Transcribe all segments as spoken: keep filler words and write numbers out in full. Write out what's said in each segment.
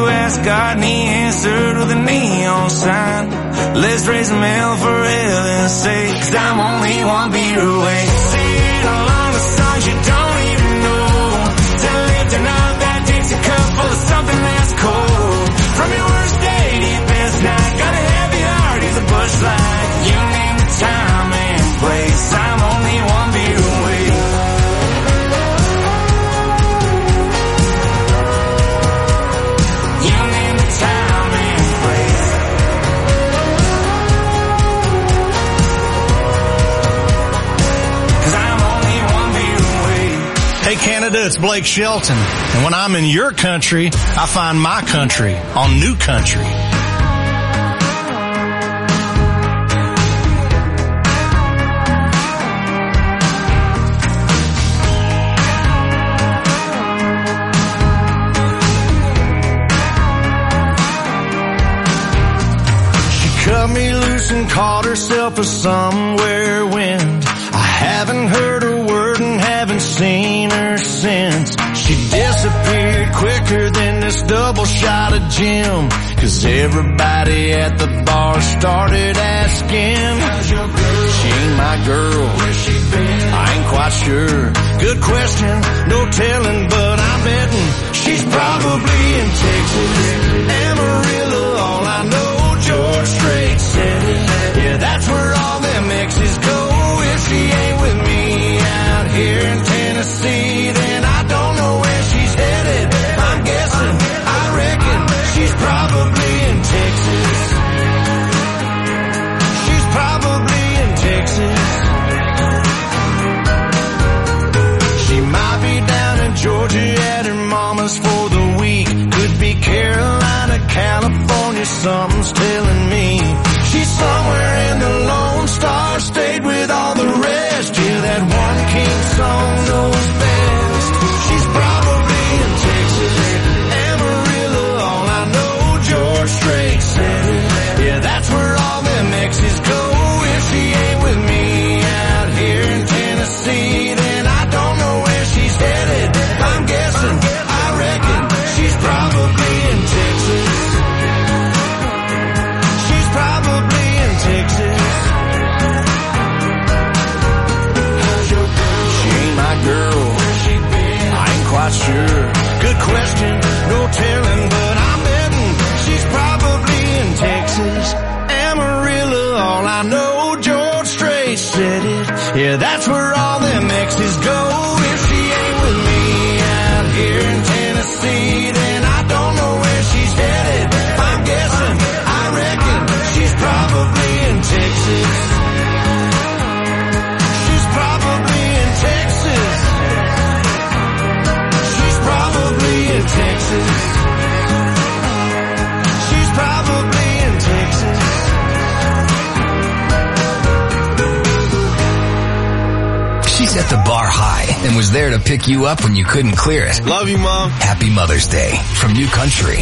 you ask, got any answer with a neon sign. Let's raise them hell for heaven's sake, 'cause I'm only one beer away. Sing along the songs you don't even know, to lifting up that Dixie cup full of something that's cold. From your worst day to your best night, got a heavy heart, he's a Busch Light. You name the time and place, I'm only one beer away. You name the time and place. Hey Canada, it's Blake Shelton. And when I'm in your country, I find my country on New Country. She cut me loose and caught herself a somewhere wind. I haven't heard a word and haven't seen her since. She disappeared quicker than this double shot of gin, 'cause everybody at the bar started asking, how's your girl? She ain't my girl. Where's she been? I ain't quite sure. Good question, no telling, but I'm betting she's probably in Texas. Amarillo, all I know, George Strait said it. Yeah, that's where all them exes go. If she ain't with me out here in Tennessee, then I don't know where she's headed. I'm guessing, I reckon she's probably in Texas. She's probably in Texas. She might be down in Georgia at her mama's for the week. Could be Carolina, California, something's telling me. She's somewhere in the Lone Star State with all the rest. Yeah, that one king song knows best. She's probably in Texas. Amarillo, all I know, George Strait said it. Yeah, that's where all them exes go. If she ain't with me out here in Tennessee, then I don't know where she's headed. I'm guessing, I reckon she's probably in Texas. She's probably in Texas. Girl, I ain't quite sure. Good question, no telling, but I'm betting she's probably in Texas. Amarillo, all I know, George Strait said it. Yeah, that's where all them exes go. If she ain't with me out here in Tennessee, then I don't know where she's headed. I'm guessing, I reckon she's probably in Texas. She's probably in Texas. She's probably in Texas. She's probably in Texas. She set the bar high and was there to pick you up when you couldn't clear it. Love you, Mom. Happy Mother's Day from New Country.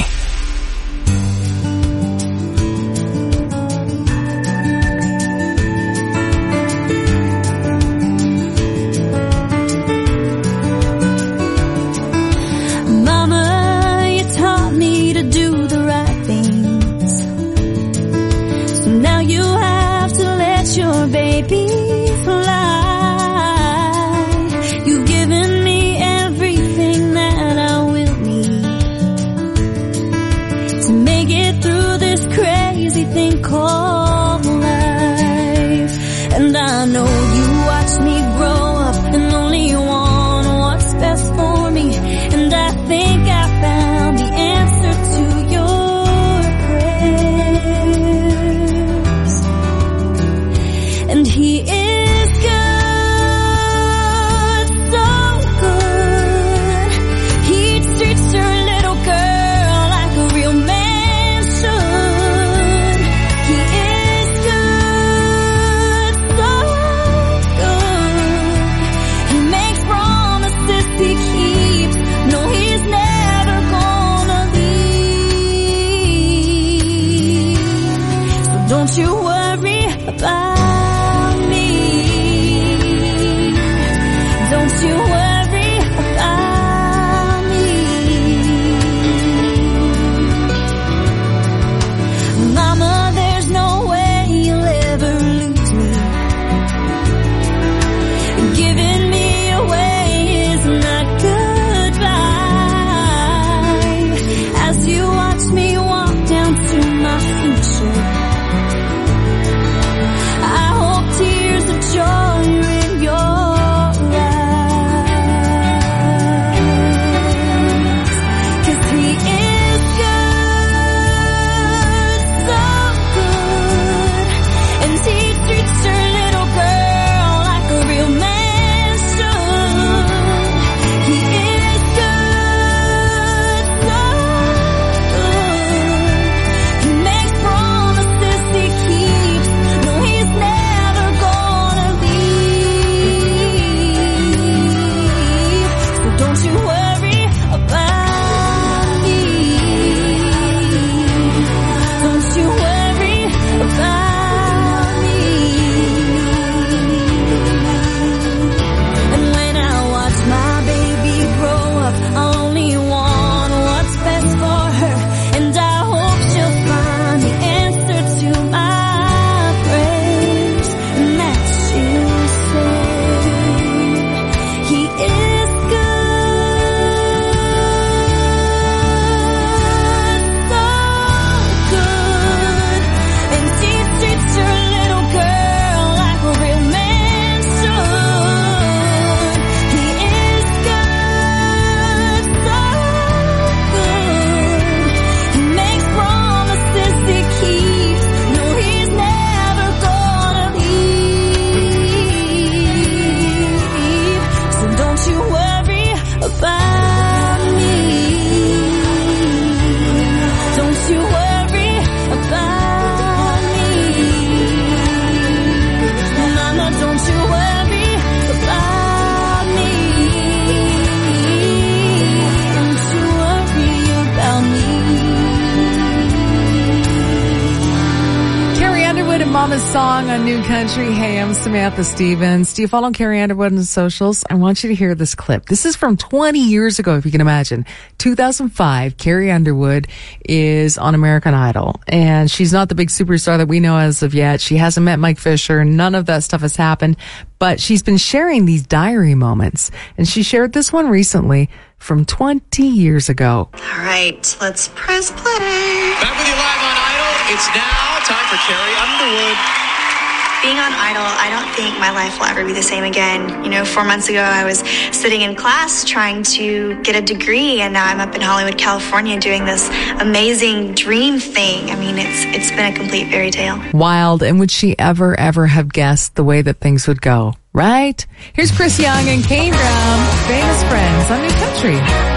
Mama's Song on New Country. Hey, I'm Samantha Stevens. Do you follow Carrie Underwood on socials? I want you to hear this clip. This is from twenty years ago, if you can imagine. two thousand five, Carrie Underwood is on American Idol. And she's not the big superstar that we know as of yet. She hasn't met Mike Fisher. None of that stuff has happened. But she's been sharing these diary moments. And she shared this one recently from twenty years ago. All right, let's press play. Back with you live on Idol. It's now time for Carrie Underwood. Being on Idol, I don't think my life will ever be the same again. You know, four months ago, I was sitting in class trying to get a degree, and now I'm up in Hollywood, California, doing this amazing dream thing. I mean, it's it's been a complete fairy tale. Wild, and would she ever, ever have guessed the way that things would go, right? Here's Chris Young and Kane Brown, Famous Friends on New Country.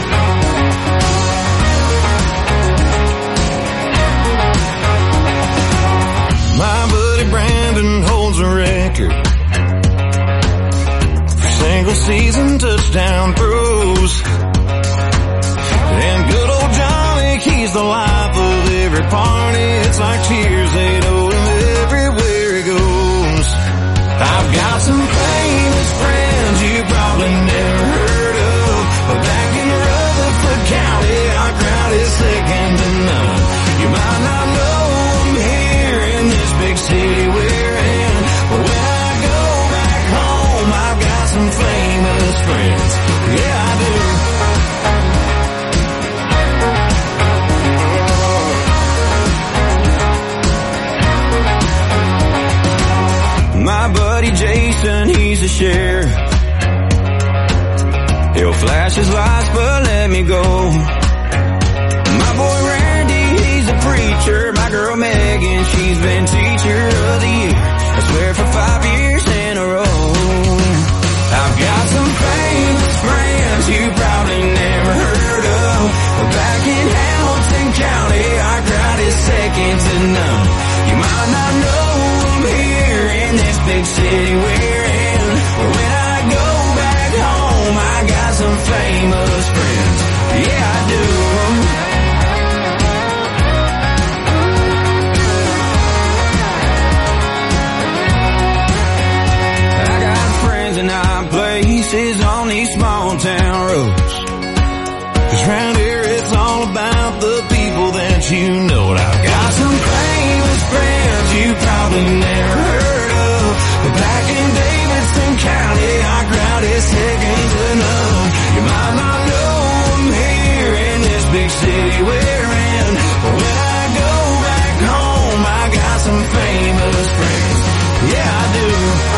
My buddy Brandon holds a record for single season touchdown throws. And good old Johnny, he's the life of every party. It's like cheers, they know him everywhere he goes. I've got some famous friends you probably never heard of, but back in Rutherford County, our crowd is second to none. You might not know them here in this big city we're in, but when I go back home, I've got some famous friends. Yeah, I do. My buddy Jason, he's a sheriff. He'll flash his lights, but let me go. My boy Randy, he's a preacher. My girl Megan, she's been teacher of the year. I swear for five years in a row. I've got some famous friends you probably never heard of. But back in Hamilton County, our crowd is second to none. You might not know them here in this big city we're in, but when I go back home, I got some famous friends. Yeah, I do. In our places on these small town roads, 'cause round here it's all about the people that you know. I've got some famous friends you probably never heard of, but back in Davidson County, our crowd is second to none. You might not know them here in this big city we're in, but when I go back home, I got some famous friends. Yeah, I do.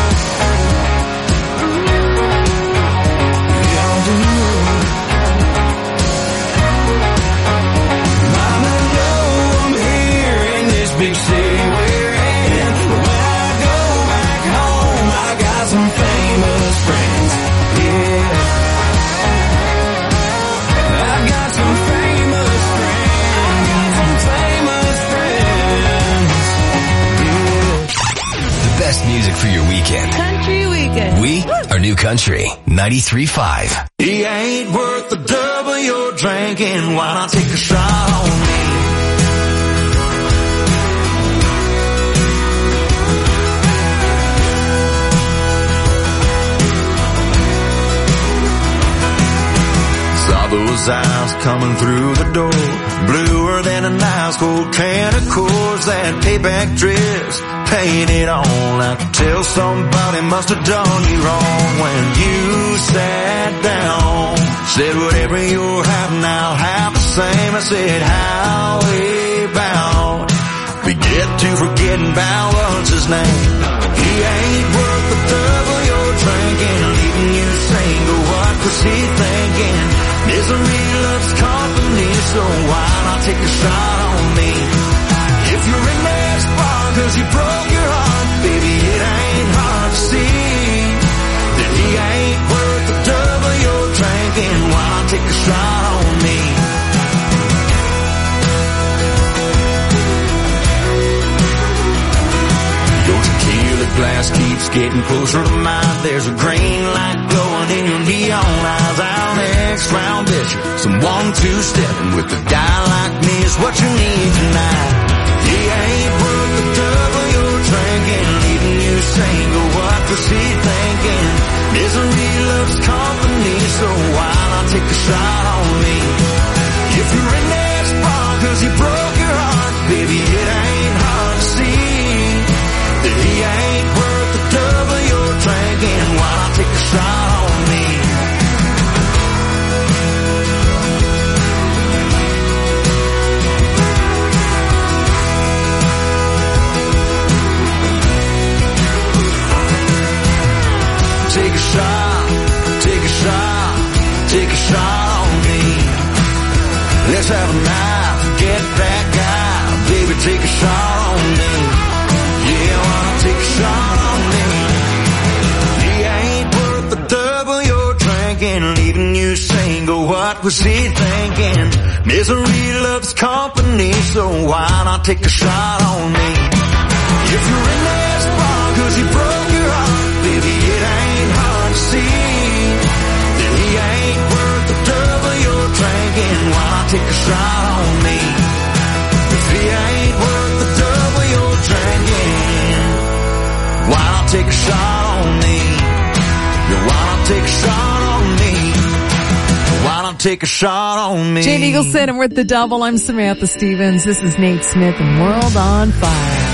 Big city we're in, but when I go back home, I got some famous friends. Yeah, I've got some famous friends, got some famous friends. Yeah. The best music for your weekend. Country weekend. We are New Country ninety-three point five. He ain't worth the double you're drinking. Why not take a shot on me? Those eyes coming through the door, bluer than an ice cold can of Coors. That payback dress painted on, I could tell somebody must have done you wrong. When you sat down, said whatever you're having, I'll have the same. I said, how about we get to forgetting about what's his name? He ain't worth the double you're drinking, leaving you single. What was he thinking? Misery loves company, so why not take a shot on me? If you're in that spot 'cause you broke your heart, baby, it ain't hard to see that he ain't worth the double you're drinking. Why not take a shot on me? Your tequila glass keeps getting closer to mine. There's a green light glowing in your neon eyes. Our next round, bitch, some one-two stepping with a guy like me is what you need tonight. He ain't worth the double you're let's have a night. Get that guy, baby, take a shot on me. Yeah, why not take a shot on me? He ain't worth the double you're drinking, leaving you single. What was he thinking? Misery loves company, so why not take a shot on me? If you're in this bar cause he broke your heart, baby, it ain't hard to see that he ain't worth the double you're drinking. Why not take a shot on me? If he ain't worth the double you're drinking, why not take a shot on me? Yeah, why not take a shot on me? Why not take a shot on me? Jane Eagleson, and with the double, I'm Samantha Stevens. This is Nate Smith and World on Fire.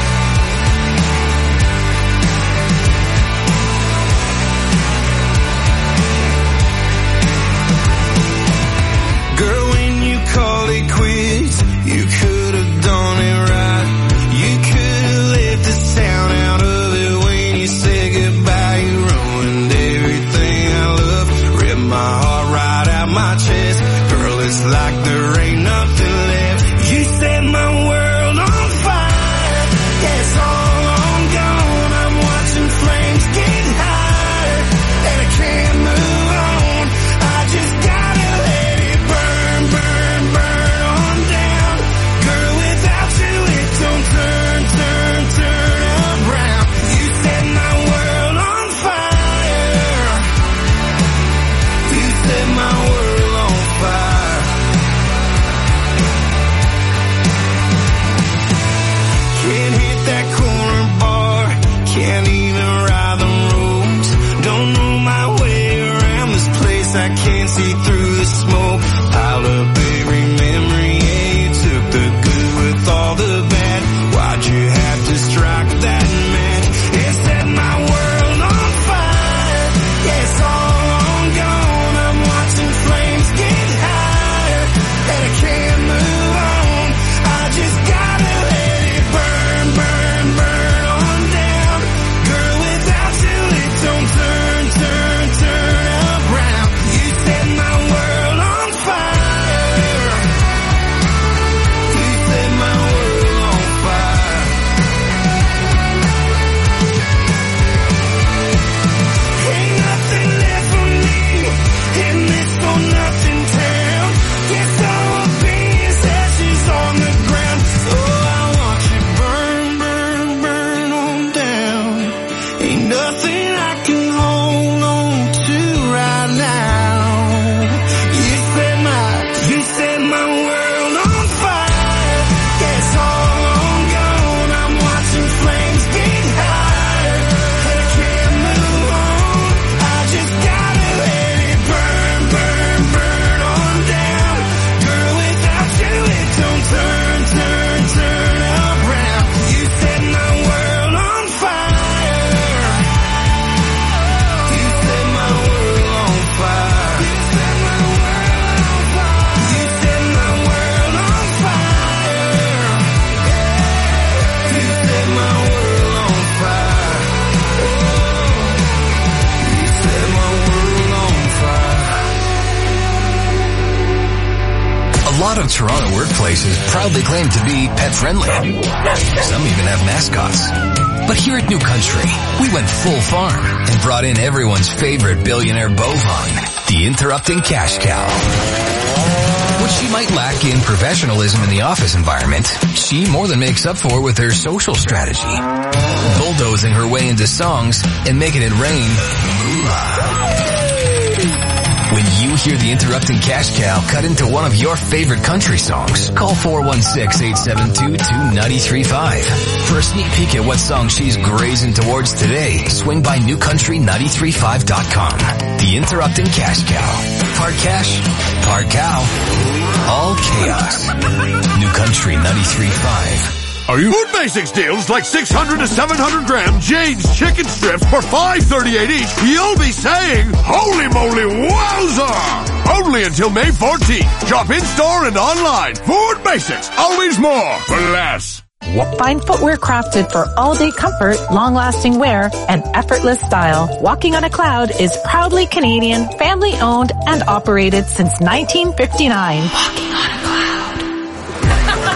Girl, when you called it quits, you could have done it right. You could have left the sound out of it when you said goodbye. You ruined everything I love, ripped my heart right out my chest. Girl, it's like there ain't nothing left. You set my world on fire. Yeah, it's all on gone. I'm watching flames get higher, and I can't move on. I just gotta let it burn, burn, burn on down. Girl, without you it don't turn, turn, turn around. You set my world on fire. You set my world on fire. Can't hit that corner bar, can't even ride the roads. Don't know my way around this place, I can't see through the smoke. Piled up every memory, yeah, you took the good with all the bad. Why'd you have to strike that match and set my world on fire? Yeah, it's all on gone. I'm watching flames get higher, and I can't move on. I just gotta let it burn, burn, burn on down. Girl, without you it don't turn, turn, turn around. You set my world on fire. You set my world on fire. Ain't nothing left for me in this for nothing town. Guess I'll be as ashes on the ground. Oh, I want you burn, burn, burn on down. Ain't nothing I can hold on to right now. You set my, you set my world on fire. Yeah, it's all on gone. I'm watching flames get higher, and I can't move on. I just gotta let it burn, burn, burn on down. Girl, without you it don't turn, turn, turn around. You set my world on fire. You set my world on fire. You set my world on fire. You set my world on fire. You set my world on fire. You set my world on fire. A lot of Toronto workplaces proudly claim to be pet friendly. Some even have mascots. But here at New Country, we went full farm and brought in everyone's favorite billionaire bovine, the interrupting cash cow. What she might lack in professionalism in the office environment, she more than makes up for with her social strategy. Bulldozing her way into songs and making it rain moolah. When you hear the interrupting cash cow cut into one of your favorite country songs, call four one six, eight seven two, two nine three five. For a sneak peek at what song she's grazing towards today, swing by new country nine three five dot com. The interrupting cash cow. Part cash, part cow, all chaos. New country nine three five. Are you Food Basics deals like six hundred to seven hundred gram Jane's chicken strips for five thirty-eight each. You'll be saying, holy moly, wowza! Only until May fourteenth. Shop in-store and online. Food Basics. Always more for less. Find footwear crafted for all-day comfort, long-lasting wear, and effortless style. Walking on a Cloud is proudly Canadian, family-owned, and operated since nineteen fifty-nine. Walking on a Cloud.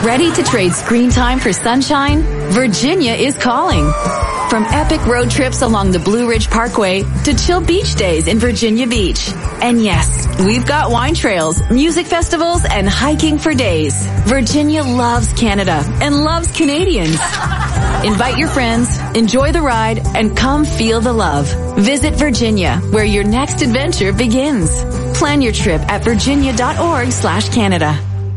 Ready to trade screen time for sunshine? Virginia is calling. From epic road trips along the Blue Ridge Parkway to chill beach days in Virginia Beach. And yes, we've got wine trails, music festivals, and hiking for days. Virginia loves Canada and loves Canadians. Invite your friends, enjoy the ride, and come feel the love. Visit Virginia, where your next adventure begins. Plan your trip at virginia.org slash Canada.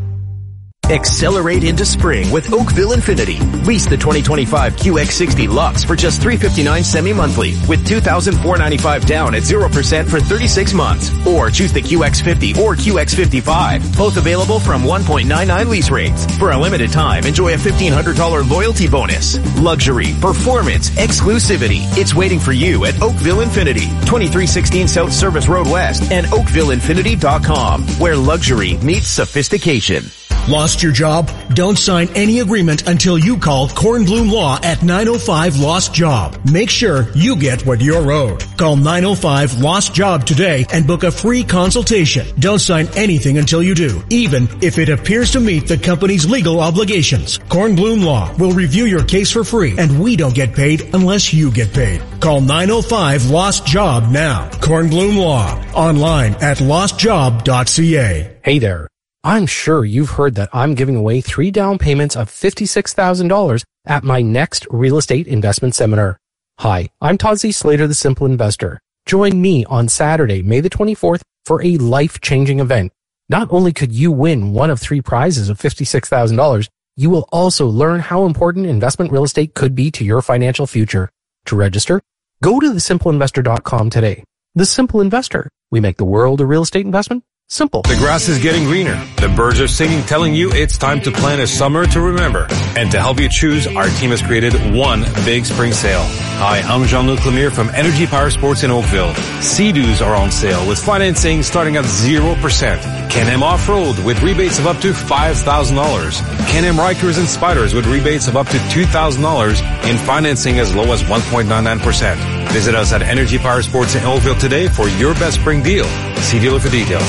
Accelerate into spring with Oakville Infinity. Lease the twenty twenty-five Q X sixty Lux for just three hundred fifty-nine dollars semi-monthly with two thousand four hundred ninety-five dollars down at zero percent for thirty-six months. Or choose the Q X fifty or Q X fifty-five. Both available from one point nine nine lease rates. For a limited time, enjoy a fifteen hundred dollars loyalty bonus. Luxury, performance, exclusivity. It's waiting for you at Oakville Infinity. twenty-three sixteen South Service Road West and oakville infinity dot com, where luxury meets sophistication. Lost your job? Don't sign any agreement until you call Kornblum Law at nine oh five Lost Job. Make sure you get what you're owed. Call nine oh five Lost Job today and book a free consultation. Don't sign anything until you do, even if it appears to meet the company's legal obligations. Kornblum Law will review your case for free, and we don't get paid unless you get paid. Call nine oh five Lost Job now. Kornblum Law. Online at lost job dot c a. Hey there. I'm sure you've heard that I'm giving away three down payments of fifty-six thousand dollars at my next real estate investment seminar. Hi, I'm Todd Z. Slater, the Simple Investor. Join me on Saturday, May the twenty-fourth, for a life-changing event. Not only could you win one of three prizes of fifty-six thousand dollars, you will also learn how important investment real estate could be to your financial future. To register, go to the simple investor dot com today. The Simple Investor. We make the world a real estate investment simple. The grass is getting greener. The birds are singing, telling you it's time to plan a summer to remember. And to help you choose, our team has created one big spring sale. Hi, I'm Jean-Luc Lemire from Energy Power Sports in Oakville. Sea-Doos are on sale with financing starting at zero percent. Can-Am Off-Road with rebates of up to five thousand dollars. Can-Am Rikers and Spiders with rebates of up to two thousand dollars and financing as low as one point nine nine percent. Visit us at Energy Power Sports in Oakville today for your best spring deal. See dealer for details.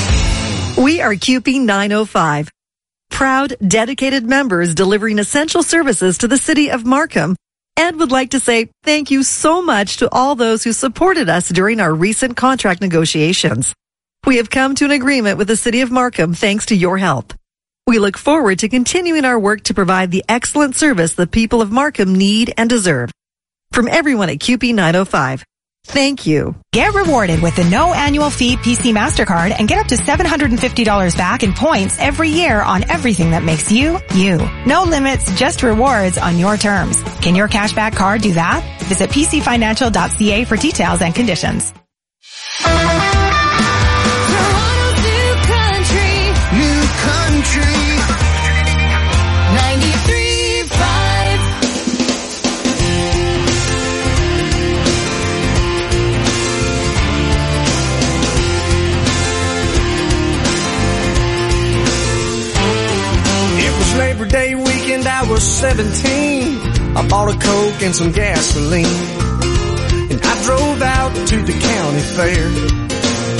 We are Q P nine oh five. Proud, dedicated members delivering essential services to the city of Markham, and would like to say thank you so much to all those who supported us during our recent contract negotiations. We have come to an agreement with the city of Markham thanks to your help. We look forward to continuing our work to provide the excellent service the people of Markham need and deserve. From everyone at Q P nine oh five, thank you. Get rewarded with the no annual fee P C MasterCard and get up to seven hundred fifty dollars back in points every year on everything that makes you, you. No limits, just rewards on your terms. Can your cashback card do that? Visit p c financial dot c a for details and conditions. New country. ninety-three point five. It was Labor Day weekend, I was seventeen. I bought a Coke and some gasoline, and I drove out to the county fair.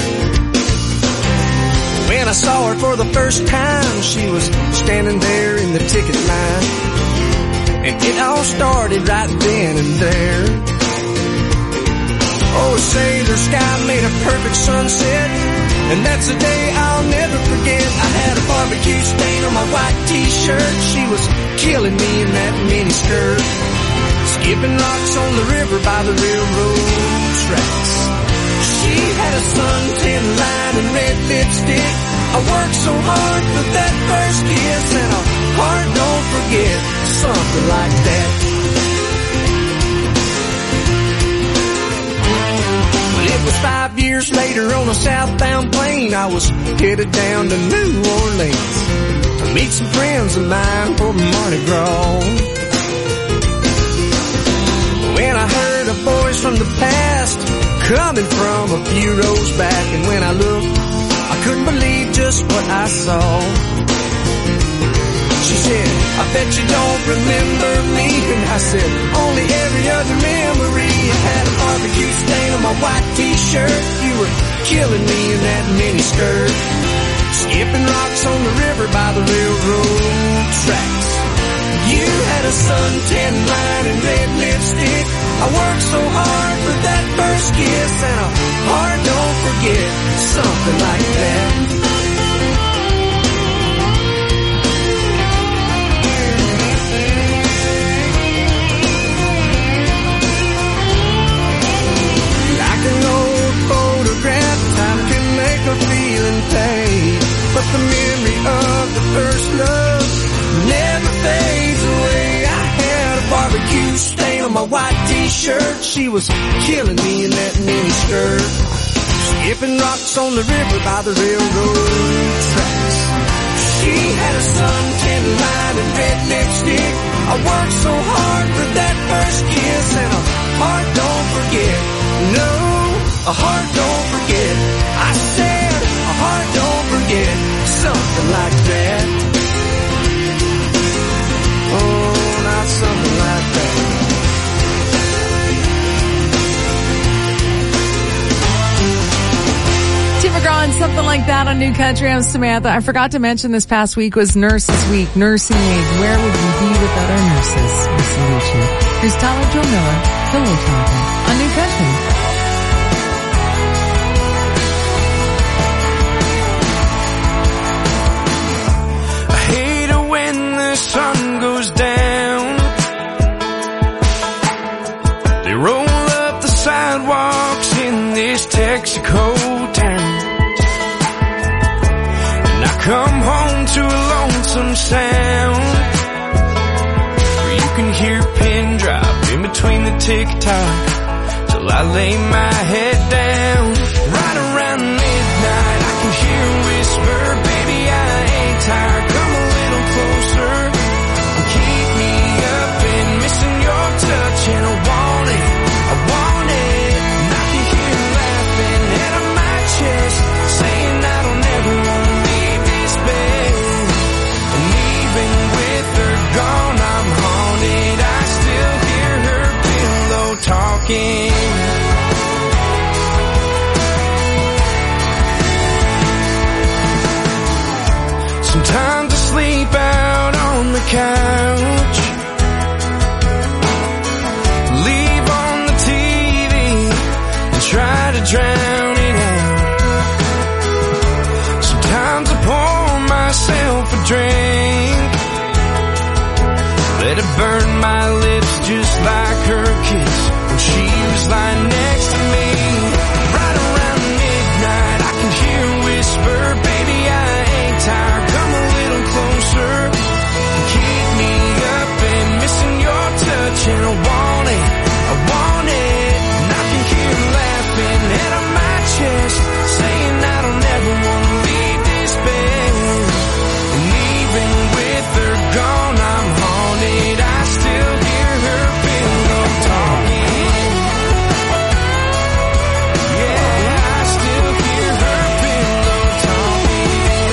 When I saw her for the first time, she was standing there in the ticket line, and it all started right then and there. Oh, say the sky made a perfect sunset, and that's a day I'll never forget. I had a barbecue stain on my white t-shirt. She was killing me in that miniskirt, skipping rocks on the river by the railroad tracks. She had a suntan line and red lipstick. I worked so hard for that first kiss, and a heart don't forget something like that. But it was five years later on a southbound plane. I was headed down to New Orleans to meet some friends of mine for Mardi Gras. When I heard a voice from the past coming from a few rows back, and when I looked, I couldn't believe just what I saw. She said, I bet you don't remember me. And I said, only every other memory. I had a barbecue stain on my white t-shirt. You were killing me in that miniskirt, skipping rocks on the river by the railroad tracks. a suntan line and red lipstick. I worked so hard for that first kiss, and a heart don't forget, something like that. Like an old photograph, time can make a feeling fade, but the memory of the first love never fades away. I had a barbecue stain on my white t-shirt. She was killing me in that mini skirt, skipping rocks on the river by the railroad tracks. She had a suntan line and red lipstick. I worked so hard for that first kiss, and a heart don't forget. No, a heart don't forget. I said a heart don't forget, something like that. Oh, not something like that. Tim McGraw and Something Like That on New Country. I'm Samantha. I forgot to mention this past week was Nurses Week, Nursing Week. Where would we be without our nurses? We salute you. Here's Tyler Joe Miller, Pillow Talking on New Country. Sun goes down, they roll up the sidewalks in this Texaco town, and I come home to a lonesome sound where you can hear a pin drop in between the tick-tock till I lay my head down. Right around midnight I can hear a whisper, baby I ain't tired, come a little closer. And I want it, I want it, and I can hear her laughing out of my chest, saying I don't ever want to leave this bed. And even with her gone, I'm haunted, I still hear her pillow talking. Sometimes I sleep out on the couch, try to drown it out. Sometimes I pour myself a drink, let it burn my lips just like her kiss when she was lying next to me. Right around midnight I can hear a whisper, baby I ain't tired, come a little closer and keep me up and missing your touch. And I want it, I want it, and I can hear her laughing out of my chest, saying I don't ever want to leave this bed. And even with her gone, I'm haunted, I still hear her pillow talking. Yeah, I still hear her pillow talking.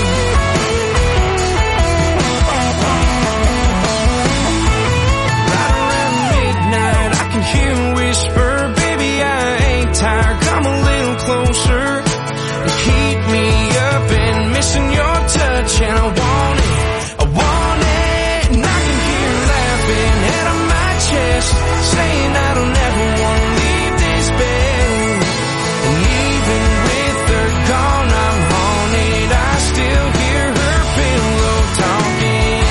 Right around midnight I can hear a whisper, baby I ain't tired, come a little closer and keep me up and missing your touch. And I want it, I want it, and I can hear her laughing out of my chest, saying I don't ever want to leave this bed. And even with her gone, I'm haunted, I still hear her pillow talking.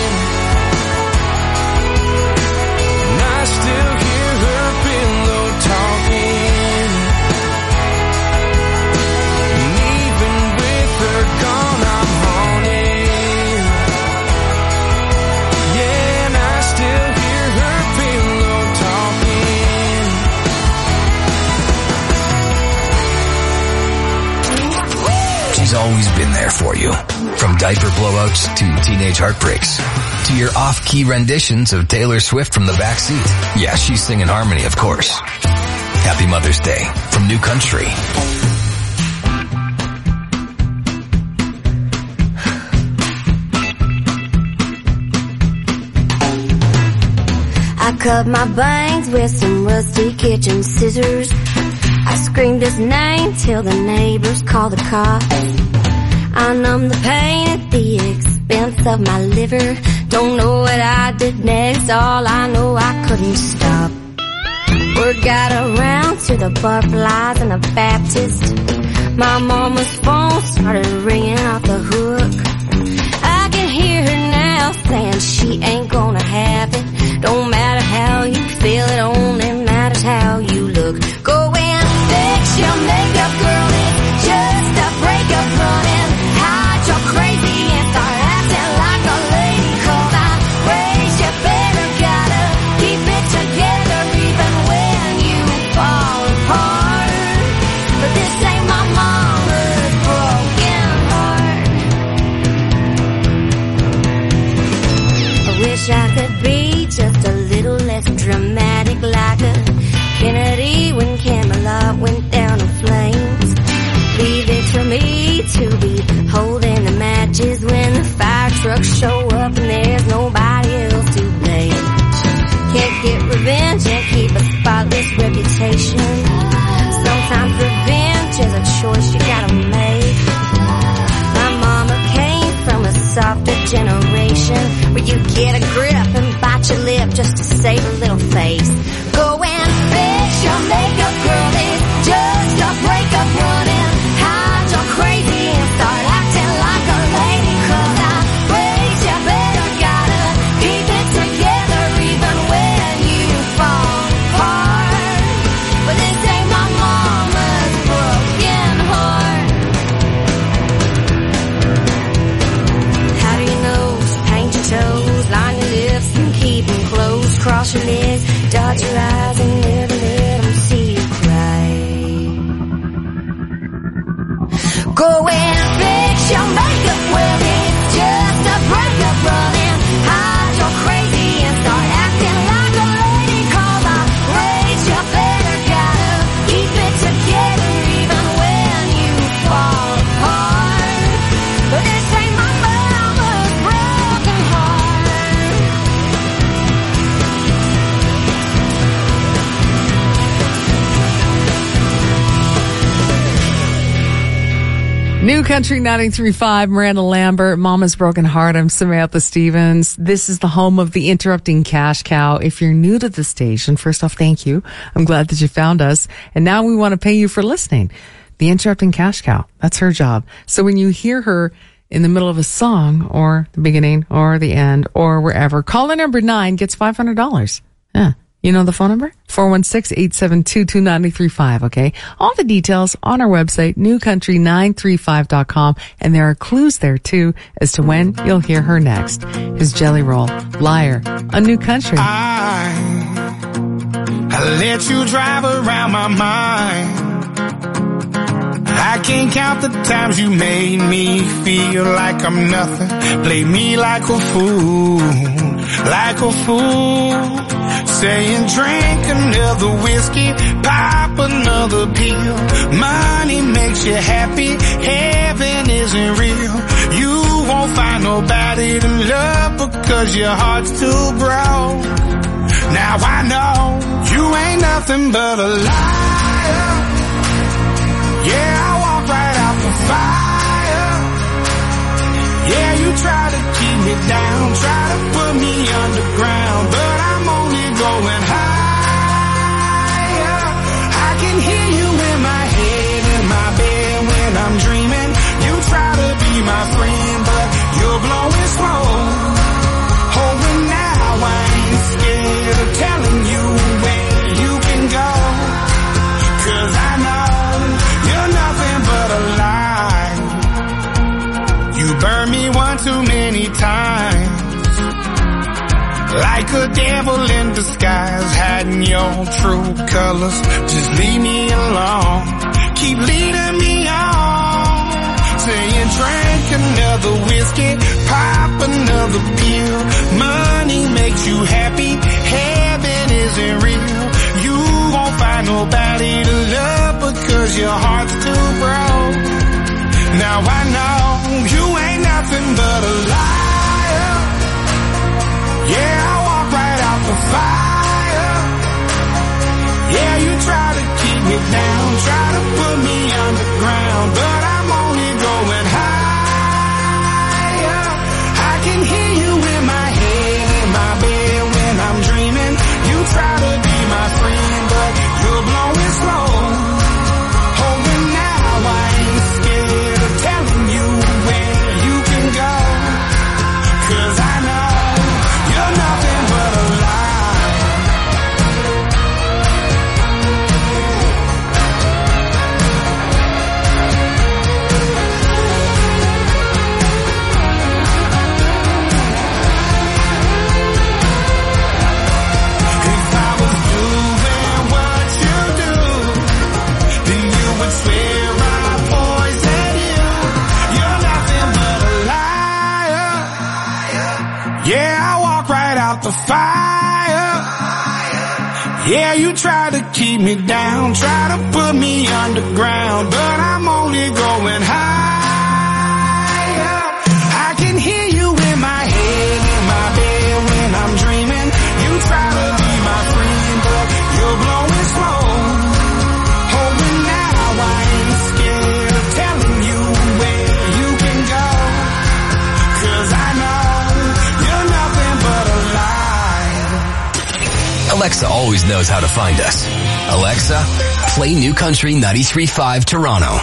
And I still hear her pillow talking. And even with her gone, I'm haunted. Yeah, and I still hear her pillow talking. She's always been there for you. From diaper blowouts to teenage heartbreaks to your off-key renditions of Taylor Swift from the backseat. Yeah, she's singing harmony, of course. Happy Mother's Day from New Country. I cut my bangs with some rusty kitchen scissors. I screamed his name till the neighbors called the cops. I numbed the pain at the expense bents of my liver. Don't know what I did next, all I know I couldn't stop. Word got around to the butterflies and the Baptist. My mama's phone started ringing off the hook. I can hear her now saying she ain't gonna have it. Don't matter how you feel, it only matters how you look. Go and fix your makeup, girl, it's just a breakup. Running, hide your crazy and start acting like a lady. Cause I raised you better, gotta keep it together even when you fall apart. But this ain't my mama's broken heart. I wish I could be just a little less dramatic, like a Kennedy when Camelot went down in flames. Leave it for me to be holding the matches when the fire trucks show up and there's nobody else to blame. Can't get revenge and keep a spotless reputation. Sometimes revenge is a choice you gotta make. My mama came from a softer generation where you get a grip and bite your lip just to save a little face. Go and fix your makeup, girl, it's just a breakup. Running, hide your crazy and start acting like a lady. Cause I raised you better, gotta keep it together even when you fall apart. But this ain't my mama's broken heart. How do you know? Paint your toes, line your lips and keep them closed. Cross your legs, dot your eyes and never let them see you cry. Go and fix your makeup, well it's just a breakup. Running, hide your crazy and start acting like a lady. Cause I raised you better, gotta keep it together even when you fall apart. But this ain't my mama's broken heart. New Country ninety-three point five, Miranda Lambert, Mama's Broken Heart. I'm Samantha Stevens. This is the home of the Interrupting Cash Cow. If you're new to the station, first off, thank you. I'm glad that you found us. And now we want to pay you for listening. The Interrupting Cash Cow, that's her job. So when you hear her in the middle of a song or the beginning or the end or wherever, caller number nine gets five hundred dollars. Yeah. You know the phone number? four one six, eight seven two, two nine three five, okay? All the details on our website, new country nine three five dot com, and there are clues there, too, as to when you'll hear her next. His Jelly Roll, Liar, a New Country. I, I let you drive around my mind. I can't count the times you made me feel like I'm nothing. Play me like a fool, like a fool. Saying drink another whiskey, pop another pill. Money makes you happy, heaven isn't real. You won't find nobody to love because your heart's too broke. Now I know you ain't nothing but a liar. Yeah, I walk right out the fire. Yeah, you try to keep me down, try to put me underground, but I'm only going higher. I can hear you in my head, in my bed when I'm dreaming. You try to be my friend, but you're blowing smoke. Oh, and now I ain't scared of telling you where you can go. Cause I know you're nothing but a lie. You burned me one too many times, like a devil in disguise, hiding your true colors. Just leave me alone, keep leading me on. Saying drink another whiskey, pop another pill. Money makes you happy, heaven isn't real. You won't find nobody to love because your heart's too broke. Now I know you ain't nothing but a liar. Yeah, I walk right out the fire. Yeah, you try to keep me down, try to put me underground, but I'm only going higher. I fire. Yeah, you try to keep me down, try to put me underground, but I'm only going higher. I can hear you in my head, in my bed when I'm dreaming. You try to be my friend, but you're blowing smoke. Oh, but now I ain't scared of telling you where you can go, 'cause I know you're nothing but a lie. Alexa always knows how to find us. Alexa, play New Country ninety-three point five Toronto.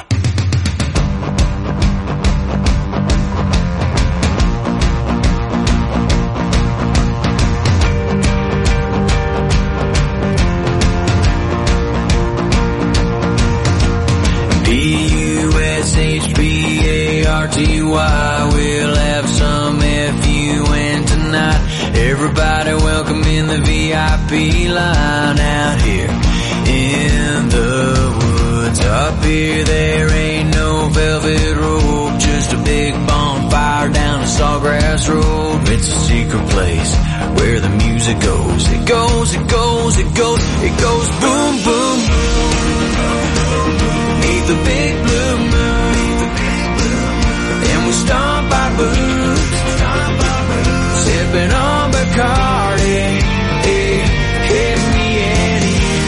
B U S H B A R T Y, we'll have some F U N tonight. Everybody welcome in the V I P line out here in the woods. Up here there ain't no velvet rope, just a big bonfire down a sawgrass road. It's a secret place where the music goes. It goes, it goes, it goes, it goes boom, boom, beneath the big blue moon. And we stomp our boots, sipping on Bacardi, hey, hey, me and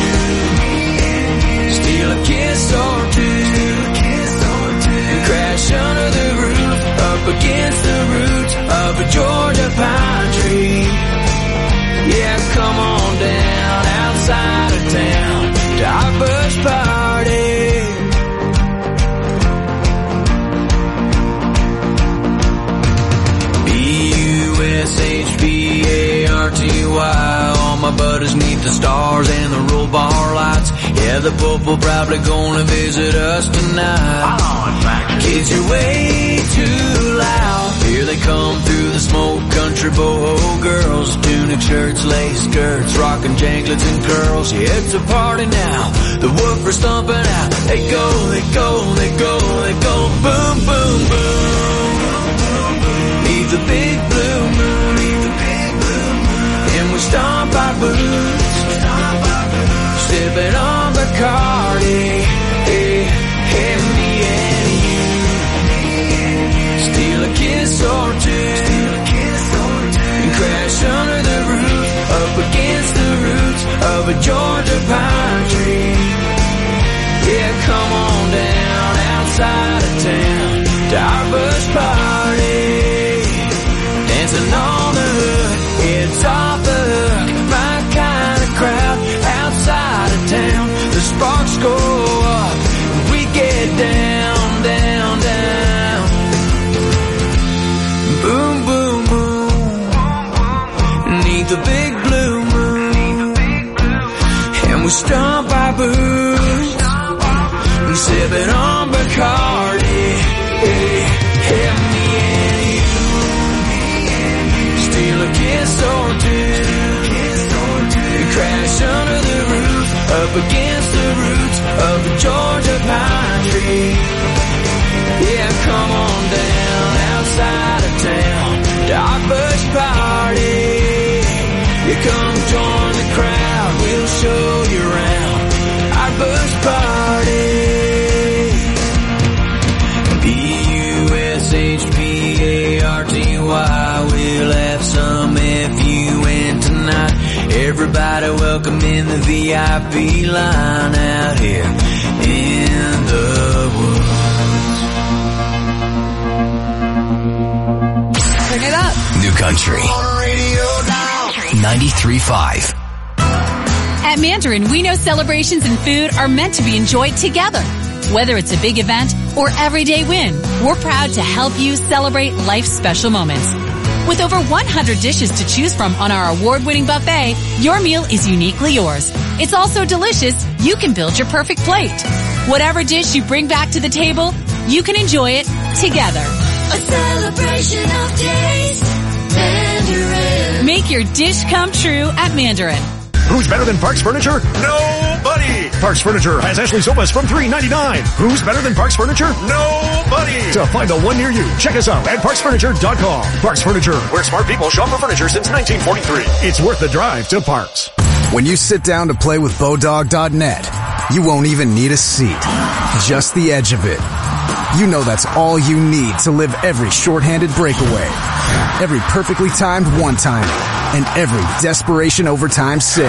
you. Steal a kiss or two, and crash under the roof, up against the roots of a Georgia pine tree. Yeah, come on down, outside of town, to our bush party. B U S H B A R T Y, all my buddies meet the stars and the roll bar lights. Yeah, the Pope will probably gonna visit us tonight. Kids, you're way too loud. Here they come through the smoke country, boho girls, tunic shirts, lace skirts, rockin' janklets and curls. Yeah, it's a party now, the woofers stomping out. They go, they go, they go, they go, boom, boom, boom. Beneath the big blue moon, and we stomp our boots, sipping on Bacardi, hey, hey, me and you. Steal a kiss or two, and crash under the roof, up against the roots of a Georgia pine tree. Yeah, come on down, outside of town, to our bush party. Dancing on the hook, it's off the hook, my kind of crowd, outside of town. The sparks go up, we get down, down, down. Boom, boom, boom, beneath the big blue moon, and we stomp our boots, and sipping on Bacardi, hey, hey, me and you. Steal a kiss or two, and crash under the roof, up against the roots of the Georgia pine tree. Yeah, come on down, outside of town, to our bush party. You come join the crowd, we'll show you around our bush party. B U S H B A R T Y, we'll have some F U N tonight. Everybody welcome in the V I P line out here in the woods. Turn it up. New Country ninety-three point five. At Mandarin, we know celebrations and food are meant to be enjoyed together. Whether it's a big event or everyday win, we're proud to help you celebrate life's special moments. With over one hundred dishes to choose from on our award-winning buffet, your meal is uniquely yours. It's also delicious. You can build your perfect plate. Whatever dish you bring back to the table, you can enjoy it together. A celebration of taste, Mandarin. Make your dish come true at Mandarin. Who's better than Parks Furniture? Nobody! Parks Furniture has Ashley sofas from three ninety-nine. Who's better than Parks Furniture? Nobody! To find the one near you, check us out at parks furniture dot com. Parks Furniture, where smart people shop for furniture since nineteen forty-three. It's worth the drive to Parks. When you sit down to play with Bodog dot net, you won't even need a seat. Just the edge of it. You know that's all you need to live every shorthanded breakaway, every perfectly timed one-timer, and every desperation overtime save.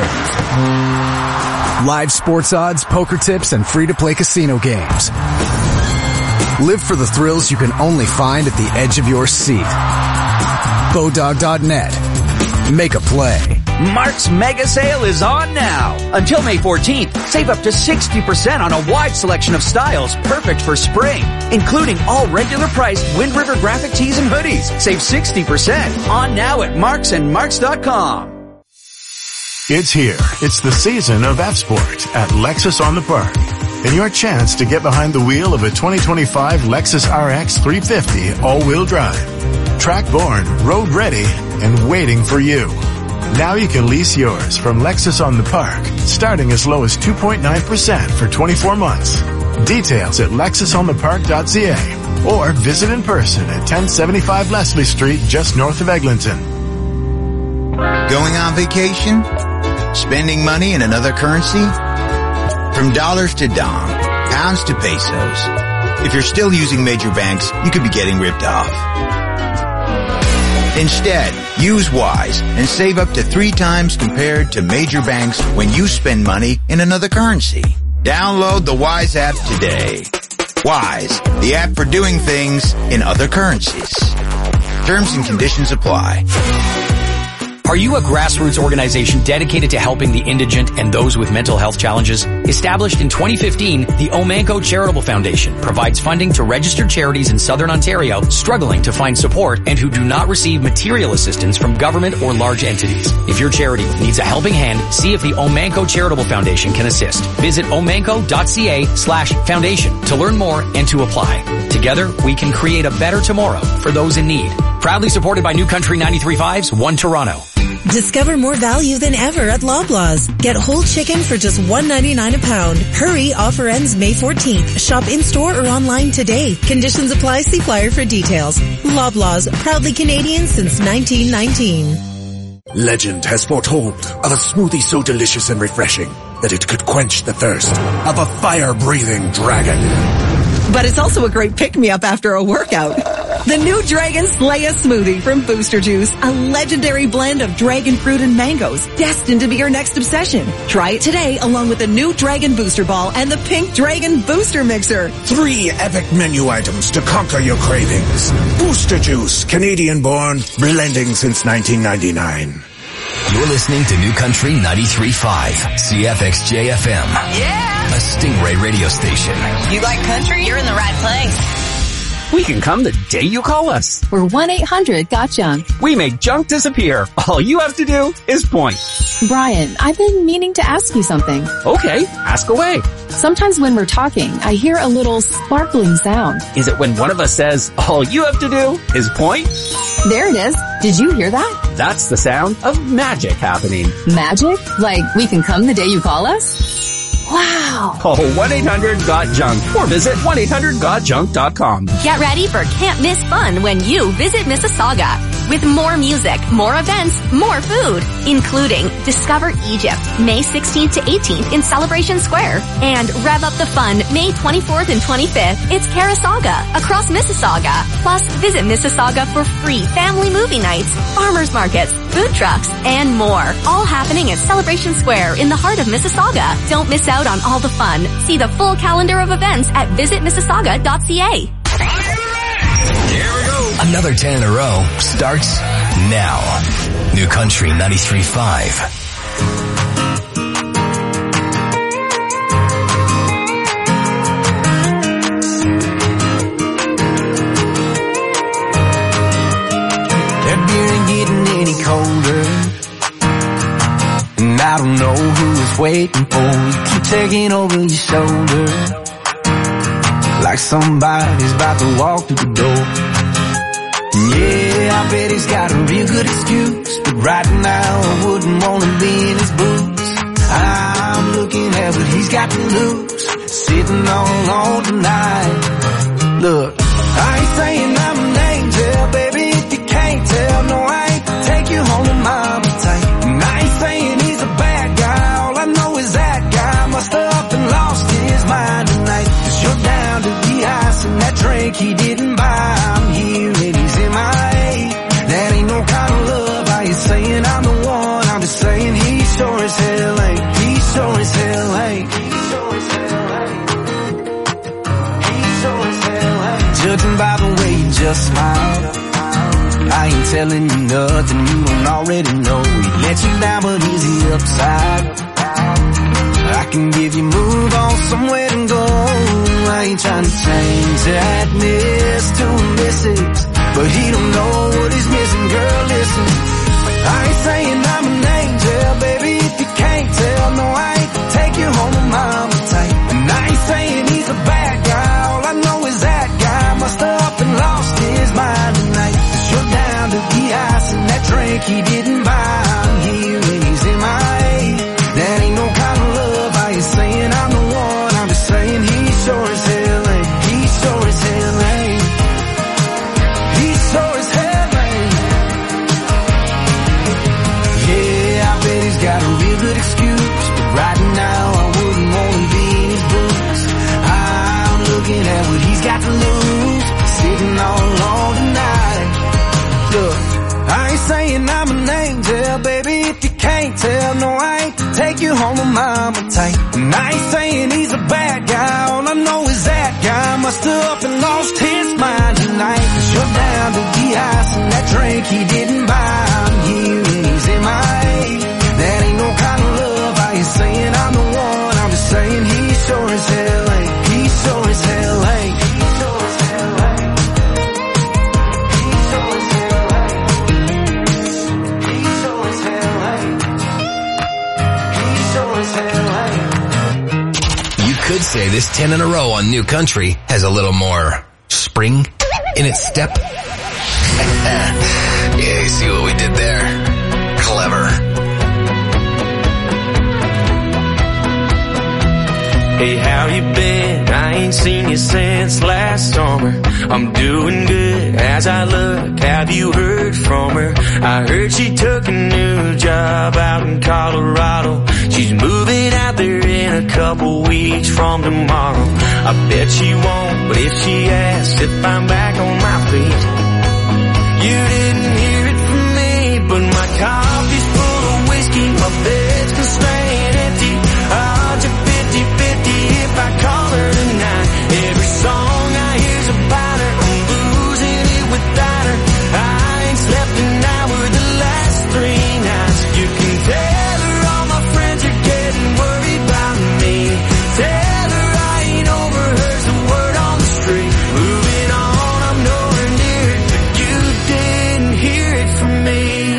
Live sports odds, poker tips, and free-to-play casino games. Live for the thrills you can only find at the edge of your seat. Bodog dot net. Make a play. Mark's Mega Sale is on now. Until May fourteenth, save up to sixty percent on a wide selection of styles perfect for spring, including all regular priced Wind River graphic tees and hoodies. Save sixty percent on now at marks and marks dot com. It's here. It's the season of F-Sport at Lexus on the Park. And your chance to get behind the wheel of a twenty twenty-five Lexus R X three fifty all-wheel drive. Track-born, road-ready, and waiting for you. Now you can lease yours from Lexus on the Park, starting as low as two point nine percent for twenty-four months. Details at lexus on the park dot c a or visit in person at ten seventy-five Leslie Street, just north of Eglinton. Going on vacation? Spending money in another currency? From dollars to dong, pounds to pesos. If you're still using major banks, you could be getting ripped off. Instead, use Wise and save up to three times compared to major banks when you spend money in another currency. Download the Wise app today. Wise, the app for doing things in other currencies. Terms and conditions apply. Are you a grassroots organization dedicated to helping the indigent and those with mental health challenges? Established in twenty fifteen, the Omanco Charitable Foundation provides funding to registered charities in Southern Ontario struggling to find support and who do not receive material assistance from government or large entities. If your charity needs a helping hand, see if the Omanco Charitable Foundation can assist. Visit omanco dot c a slash foundation to learn more and to apply. Together, we can create a better tomorrow for those in need. Proudly supported by New Country ninety-three point five's One Toronto. Discover more value than ever at Loblaws. Get whole chicken for just one ninety-nine a pound. Hurry, offer ends May fourteenth. Shop in-store or online today. Conditions apply. See flyer for details. Loblaws, proudly Canadian since nineteen nineteen. Legend has foretold of a smoothie so delicious and refreshing that it could quench the thirst of a fire-breathing dragon. But it's also a great pick-me-up after a workout. The new Dragon Slaya smoothie from Booster Juice, a legendary blend of dragon fruit and mangoes, destined to be your next obsession. Try it today along with the new Dragon Booster Ball and the Pink Dragon Booster Mixer. Three epic menu items to conquer your cravings. Booster Juice, Canadian-born, blending since nineteen ninety-nine. You're listening to New Country ninety-three point five, C F X J F M. Yeah! A Stingray radio station. You like country? You're in the right place. We can come the day you call us. We're one eight hundred got junk. We make junk disappear. All you have to do is point. Brian, I've been meaning to ask you something. Okay, ask away. Sometimes when we're talking, I hear a little sparkling sound. Is it when one of us says, all you have to do is point? There it is. Did you hear that? That's the sound of magic happening. Magic? Like we can come the day you call us? Wow. Call one eight hundred got junk or visit one eight hundred got junk dot com. Get ready for can't miss fun when you visit Mississauga. With more music, more events, more food, including Discover Egypt, May sixteenth to eighteenth in Celebration Square, and Rev Up the Fun, May twenty-fourth and twenty-fifth. It's Carasaga across Mississauga. Plus, visit Mississauga for free family movie nights, farmers markets, food trucks, and more. All happening at Celebration Square in the heart of Mississauga. Don't miss out on all the fun. See the full calendar of events at visit mississauga dot c a. Another ten in a row starts now. New Country ninety-three point five. Colder, and I don't know who is waiting for you. Keep taking over your shoulder, like somebody's about to walk through the door. Yeah, I bet he's got a real good excuse, but right now I wouldn't want to be in his boots. I'm looking at what he's got to lose, sitting all alone tonight. Look, I ain't saying I'm an angel, baby, if you can't tell. No, I ain't take you home to mama tight. And I ain't saying he's a bad guy, all I know is that guy must have up and lost his mind tonight. Cause you're down to the ice and that drink he didn't buy. I'm here and he's in my A. That ain't no kind of love. I ain't saying I'm the one, I'm just saying he sure as hell ain't. He sure as hell ain't. He sure as hell ain't. He sure as hell ain't. Judging by the way you just smiled, I ain't telling you nothing you don't already know. He let you down, but is he upside? I can give you move on somewhere to go. I ain't trying to change that miss to a missus, but he don't know what he's missing. Girl, listen, I ain't saying I'm an angel, baby, if you can't tell. No, I ain't take you home to mama tight. And I ain't saying he's a bad guy, all I know is that guy must have up and lost his mind tonight. Cause you're down to the ice and that drink he didn't buy. I'm here and he's in my A. That ain't no kind of love. I ain't saying I'm the one, I'm just saying he sure as hell ain't. He sure as hell ain't. He sure as hell ain't. Yeah, I bet he's got a real good excuse, but right now I wouldn't want to be in his boots. I'm looking at what he's got to lose, sitting all alone tonight. Look, I ain't saying I'm an angel, baby, if you can't tell. No, I ain't take you home to mama tight. And I ain't saying he's a bad guy, all I know is that guy must have up and lost his mind tonight. Cause you're down to the ice and that drink he didn't buy. I'm here and he's in my A. That ain't no kind of love. I ain't saying I'm the one, I'm just saying he sure as hell ain't. He sure as hell ain't. He sure as hell ain't. He sure as hell ain't. He sure as hell ain't. He sure as hell ain't. You could say this ten in a row on New Country has a little more spring in its step. Yeah, you see what we did there? Clever. Hey, how you been? I ain't seen you since last summer. I'm doing good as I look. Have you heard from her? I heard she took a new job out in Colorado. She's moving out there in a couple weeks from tomorrow. I bet she won't, but if she asks if I'm back on my feet, you didn't hear it from me, but my coffee's full of whiskey, my bed's been staying empty. Odds are fifty-fifty if I call her tonight. Every song I hear's about her, I'm losing it without her. I ain't slept an hour the last three nights. You can tell her all my friends are getting worried about me. Tell her I ain't overheard the word on the street. Moving on, I'm nowhere near it, but you didn't hear it from me.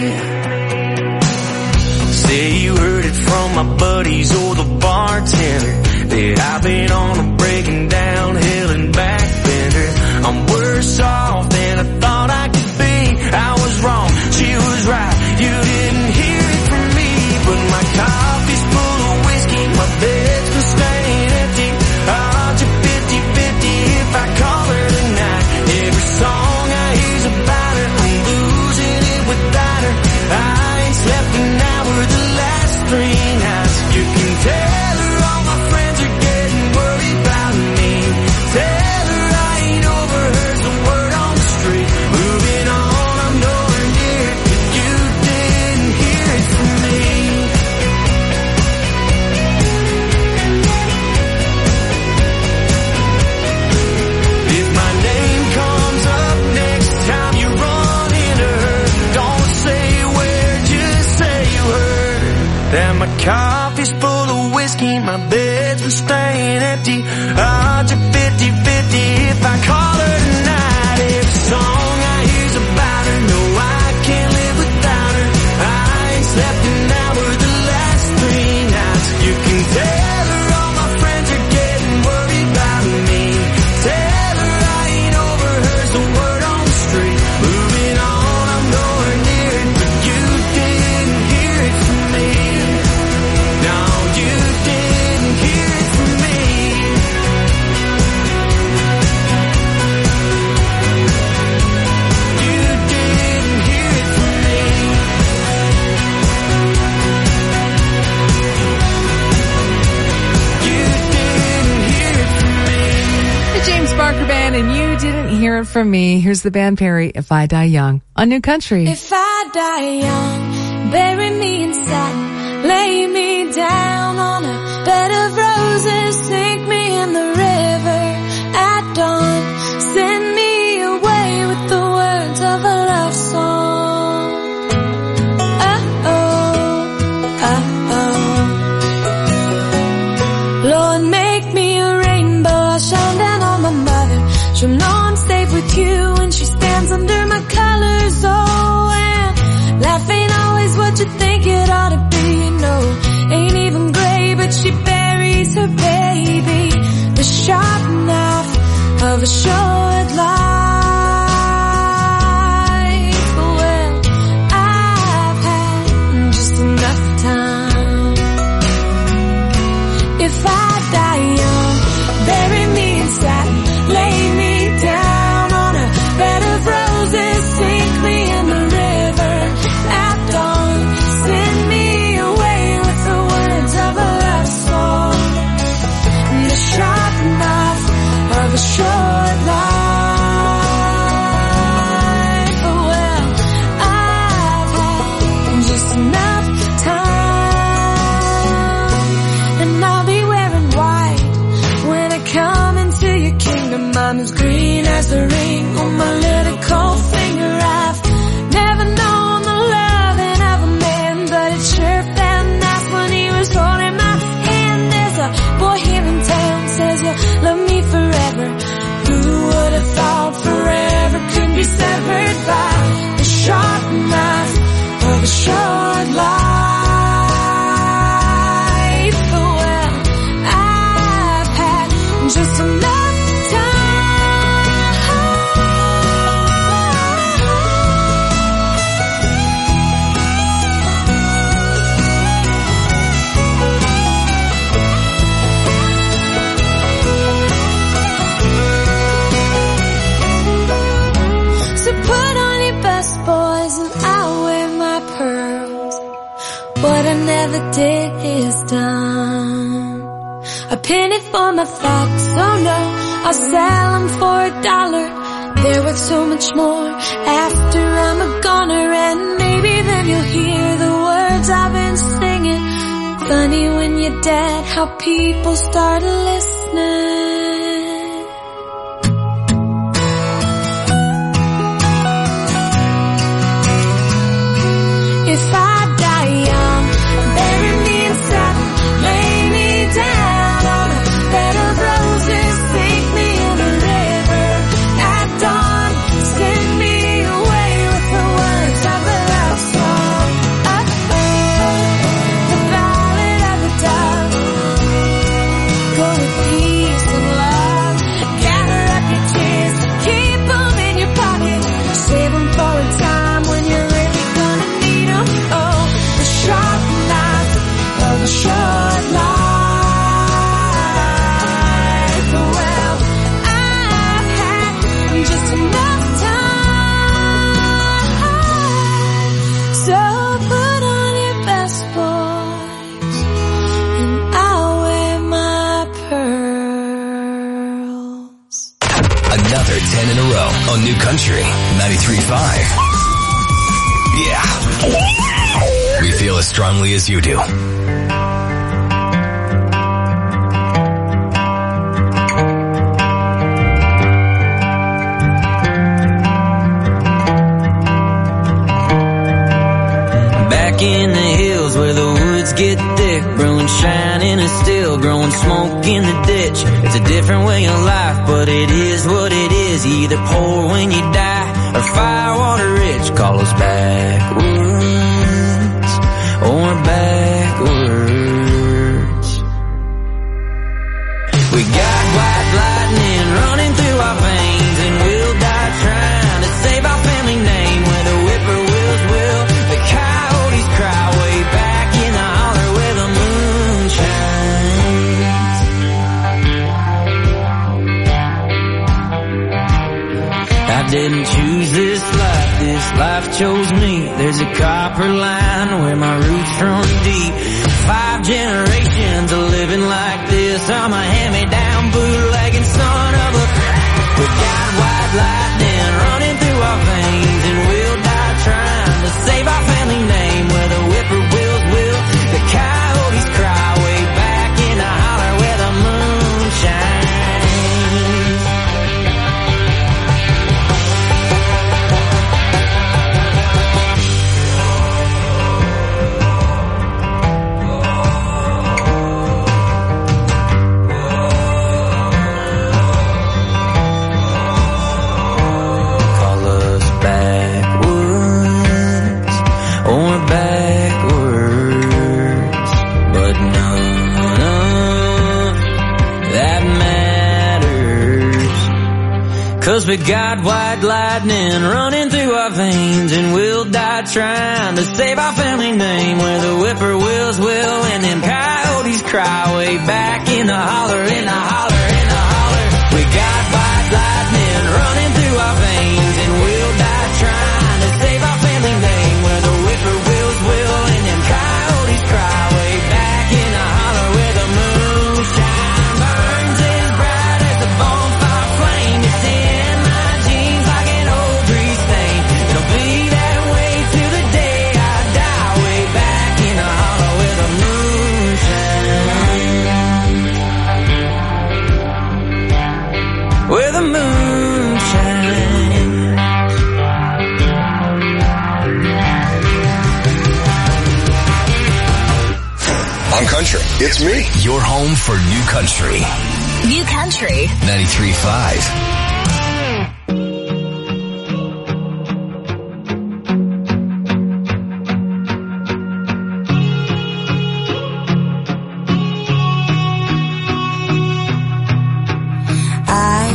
Say you heard it from my buddies or the bartender that I've been on a breaking down hill and back bender. I'm worse off than I thought I could be. I was wrong, she was right. You didn't hear it from me, but my coffee's full of whiskey, my bed's been staying empty. Odds are fifty-fifty if I call her tonight. Every song I hear's about her, I'm losing it without her. I ain't slept an hour the last three nights. You can tell her all my friends are getting worried about me. Tell her I ain't overheard the word on the street. Moving on, I'm nowhere near it, but you didn't hear it from me. If my name comes up next time you run into her, don't say where, just say you heard that my coffee's full of whiskey, my bed's been staying empty. Odds are fifty-fifty if I call her tonight. Every song I hear's about her, no, I can't live without her. I ain't slept an hour the last three nights. You can tell her all my friends are getting worried about me. Tell her I ain't overheard the word on the street. Moving on, I'm nowhere near it, but you didn't hear it from me. No, you didn't Parker Band, and you didn't hear it from me. Here's the band Perry, If I Die Young, on New Country. If I die young, bury me in satin, lay me down on a bed of roses, sink me in the river at dawn, send me away with the words of a love song. Uh-oh, uh-oh. Lord, make me a rainbow, I'll shine down on my mother. She'll know I'm safe with you when she stands under my colors. Oh, and life ain't always what you think it ought to be. You know, ain't even gray, but she buries her baby. The sharp knife of a short life. Well, I've had just enough time. If I die young, bury me in satin, lay me down on a bed of roses, sink me in the river at dawn, send me away with the words of a love song. The sharp knife of a short life. Well, I've had just enough time, and I'll be wearing white when I come into your kingdom. I'm as green as the ring on my little cold finger. I've never known the loving of a man, but it sure felt nice when he was holding my hand. There's a boy here in town says you'll love me forever. Who would have thought forever could be severed by the sharp knife of a short life? Well, I've had just enough So put on your best boys and I'll wear my pearls. What I never did is done. A penny for my thoughts, oh no, I'll sell them for a dollar. They're worth so much more after I'm a goner, and maybe then you'll hear the words I've been singing. Funny when you're dead how people start listening. If I die young, bury me in satin, lay me down on a bed of roses, sink me in a river at dawn, send me away with the words of a love song. Uh-oh, the ballad of the dove. Go with peace and love, gather up your tears, keep them in your pocket, save them for a time when you're really gonna need them. Oh, the sharp knife of a short life. Well, I've had just enough time. So put on your best boys and I'll wear my pearls. Another ten in a row on New Country ninety-three point five. Yeah. We feel as strongly as you do. Back in the hills where the woods get thick, brewing shine in a still, growing smoke in the ditch. It's a different way of life, but it is what it is. You either poor when you die or firewater rich. Call us backwards or backwards. We got white lightning running through our veins, and we'll die trying to save our family name. Where the whippoorwills will, the coyotes cry way back in the holler where the moon shines. I didn't choose this life, this life chose me. There's a copper line where my roots run deep. Five generations of living like this. I'm a hand-me-down bootlegging son of a 'Cause we got white lightning running through our veins, and we'll die trying to save our family name. Where the whippoorwills will and them coyotes cry way back in the holler, in the holler, in the holler. We got white lightning running through our veins, and we'll die trying to save our family name. Where the whippoorwills will and them coyotes cry way back in the holler, where the moonshine burns as bright as a bonfire flame. It's in my jeans like an old grease stain. It'll be that way till the day I die, way back in the holler where the moonshine, where the moonshine. On Country, it's me. Your home for New Country. New Country. ninety-three point five. I,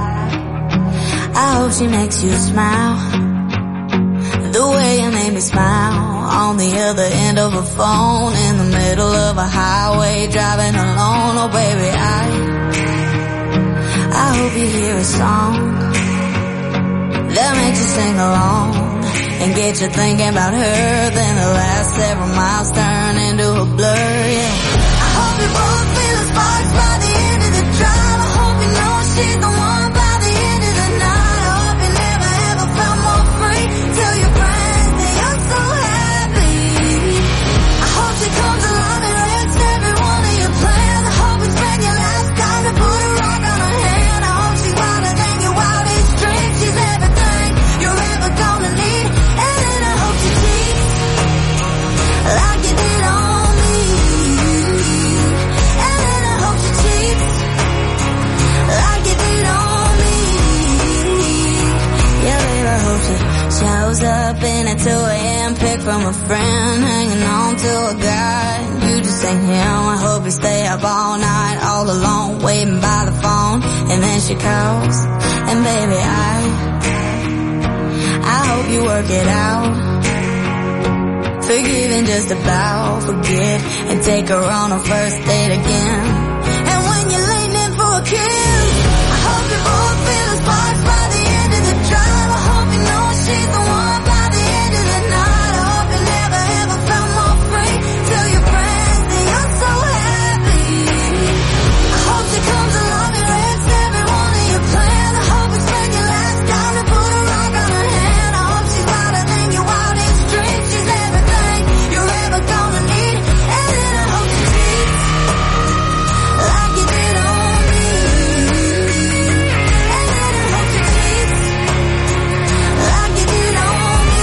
I hope she makes you smile the way you made me smile on the other end of a phone in the middle of a highway driving alone. Oh baby, I, I hope you hear a song that makes you sing along and get you thinking about her. Then the last several miles turn into a blur, yeah. I hope you both feel the sparks by the end of the drive. I hope you know she's the one by the end of the night. I hope you never ever felt more free. Tell your friends that you're so happy. I hope she comes along and wrecks every one of your plans. I hope you spend your last time to put a rock on her hand. I hope she's wilder than your wildest dreams. She's everything you're ever gonna need. And then I hope she cheats like you did on me. And then I hope she cheats like you did on me. Yeah, baby, I hope she shows up in a two a.m. pic from a friend, hanging on to a guy. You just ain't him. I hope you stay up all night, all alone, waiting by the phone. And then she calls, and baby, I, I hope you work it out. Forgive and just about forget, and take her on a first date again. And when you're laying in for a kiss, I hope you both feel the sparks by the end of the drive. I hope you know she's the one by the end of the night. I hope you never ever felt more free. Tell your friends that you're so happy. I hope she comes along and wrecks every one of your plans. I hope you spend your last time to put a rock on her hand. I hope she's wilder than your wildest dreams. She's everything you're ever gonna need. And then I hope she cheats like you did on me. And then I hope she cheats like you did on me.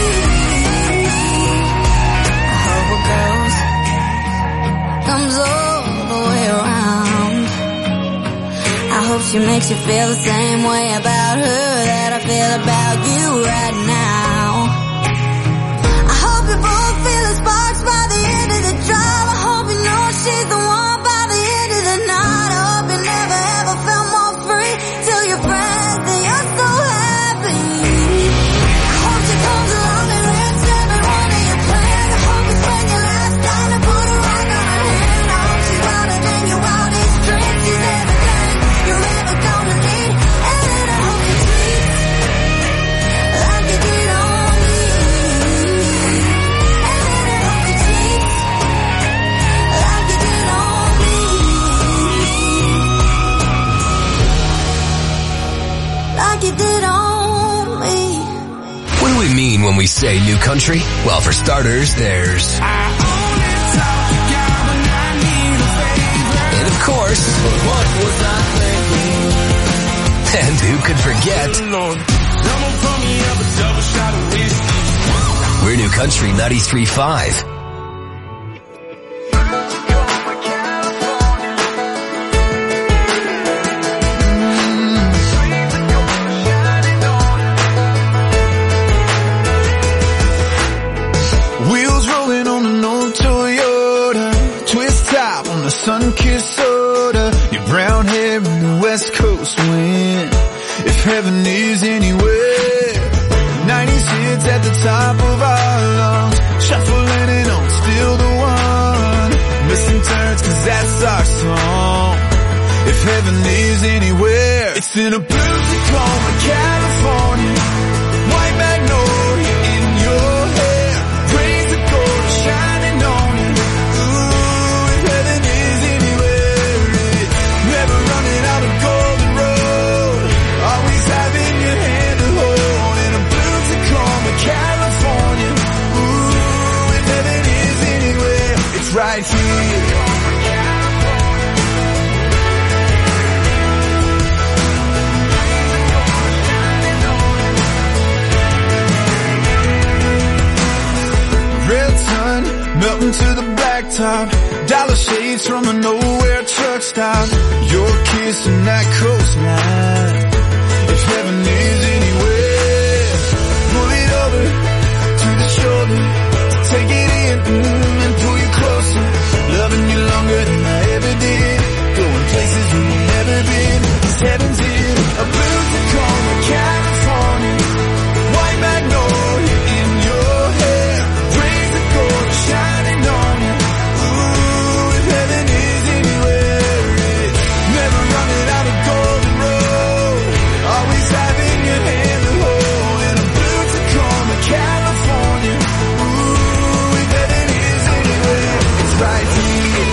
I hope it goes, comes all the way around. I hope she makes you feel the same way about her that I feel about you right now. I hope you both feel the sparks by the end of the drive. I hope you know she's the one by the end of the night. I hope you never ever felt more free. Tell your friends that you're so happy. I hope she comes along and wrecks every one of your plans. I hope you spend your last time to put a rock on her hand. I hope she's wilder than your wildest dreams. She's everything you're ever gonna need. And then I hope she cheats like you did on me. And then I hope she cheats like you did on me. Like you did on me. What do we mean when we say New Country? Well, for starters, there's... And of course... What was I thinking? And who could forget... We're New Country ninety-three point five. Wheels rolling on an old Toyota, twist top on the sun-kissed soda, your brown hair in the West Coast wind. If heaven is anywhere, ninety sits at the top of our lungs, shuffling and I'm still the one, missing turns cause that's our song. If heaven is anywhere, it's in a blue Tacoma, California, white magnolia in your hair, rays of gold are shining on you. Ooh, if heaven is anywhere, it's never running out of golden road, always having your hand to hold. In a blue Tacoma, California, ooh, if heaven is anywhere, it's right here. Red sun melting to the blacktop, dollar shades from a nowhere truck stop, your kiss and that coastline. If heaven is anywhere, pull it over to the shoulder, take it in mm, and pull you closer, loving you longer than I ever did, going places we've never been. Cause heaven's in a blue Tacoma, California, white magnolia in your hair, shining on you. Ooh, if heaven is anywhere, it's never running out of golden road, always having your hand to hold. In a blue Tacoma, California, ooh, if heaven is anywhere, it's right here.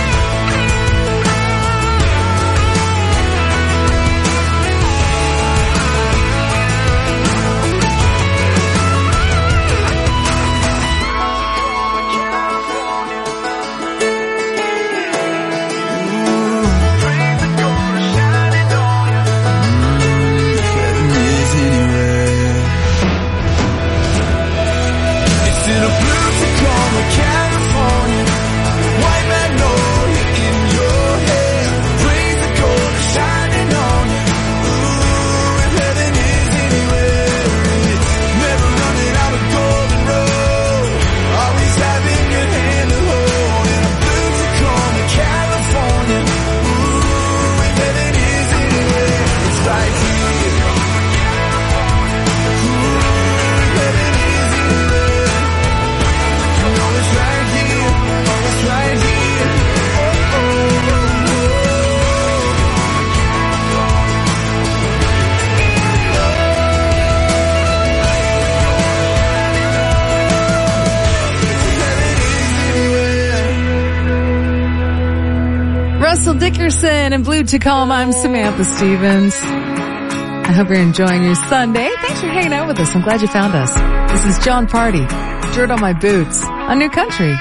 Russell Dickerson and Blue Tacoma. I'm Samantha Stevens. I hope you're enjoying your Sunday. Thanks for hanging out with us. I'm glad you found us. This is John Party, Dirt on My Boots, on New Country.